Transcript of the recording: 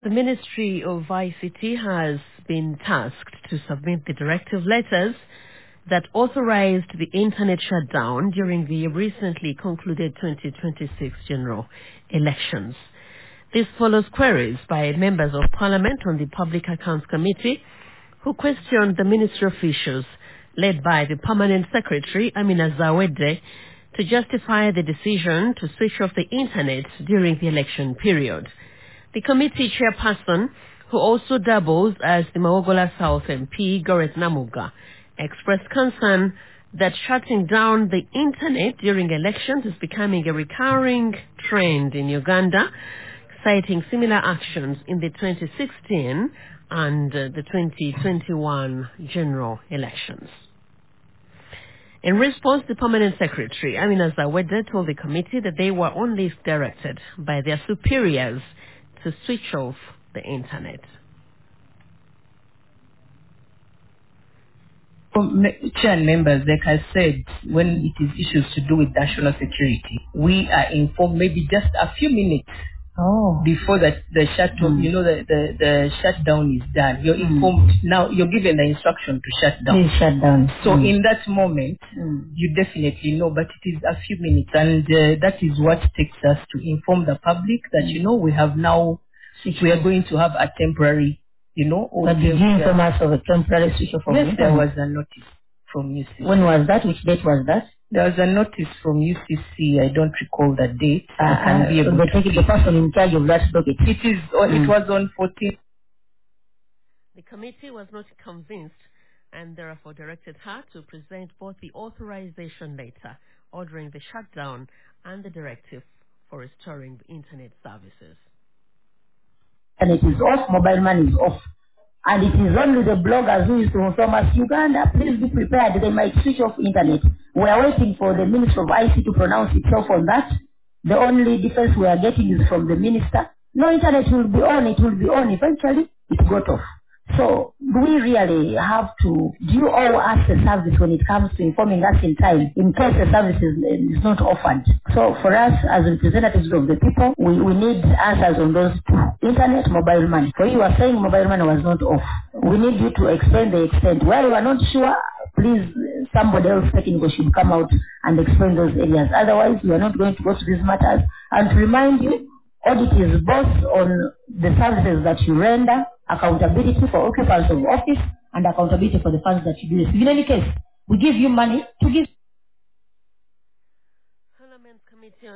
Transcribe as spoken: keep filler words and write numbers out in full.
The Ministry of I C T has been tasked to submit the directive letters that authorized the internet shutdown during the recently concluded twenty twenty-six general elections. This follows queries by members of Parliament on the Public Accounts Committee who questioned the ministry officials led by the Permanent Secretary Amina Zawede to justify the decision to switch off the internet during the election period. The committee chairperson, who also doubles as the Maogola South M P, Goret Namuga, expressed concern that shutting down the internet during elections is becoming a recurring trend in Uganda, citing similar actions in the twenty sixteen and uh, the twenty twenty-one general elections. In response, the Permanent Secretary, Amina Zawede, told the committee that they were only directed by their superiors to switch off the internet. Um, Chair and members, like I said, when it is issues to do with national security, we are informed maybe just a few minutes Oh. before that the shut Mm. you know, the, the, the shutdown is done. You're Mm. informed. Now you're given the instruction to shut down. Please shut down. So Mm. in that moment, Mm. you definitely know, but it is a few minutes, and uh, that is what takes us to inform the public that, Mm. you know, we have now, we are going to have a temporary, you know, or But did you inform us of a temporary switch off of yes, the there internet? was a notice from U C C. When was that? Which date was that? There was a notice from U C C. I don't recall the date. Uh, I can be uh, able the, to. the person in charge of that docket. It is. On, Mm. It was on fourteenth. The committee was not convinced and therefore directed her to present both the authorization letter ordering the shutdown and the directive for restoring the internet services. And it is off, mobile money is off. And it is only the bloggers who is to inform us, Uganda, please be prepared, they might switch off internet. We are waiting for the Minister of I C to pronounce itself on that. The only defense we are getting is from the Minister. No, internet will be on, it will be on. Eventually, it got off. So, do we really have to, do you owe us a service when it comes to informing us in time, in case the service is, is not offered? So, for us, as representatives of the people, we, we need answers on those two. Internet, mobile money. For you are saying mobile money was not off. We need you to explain the extent. Where you are not sure, please, somebody else technical should come out and explain those areas. Otherwise, we are not going to go to these matters. And to remind you, audit is both on the services that you render, accountability for occupants of office, and accountability for the funds that you use. In any case, we give you money to give. Parliament Committee on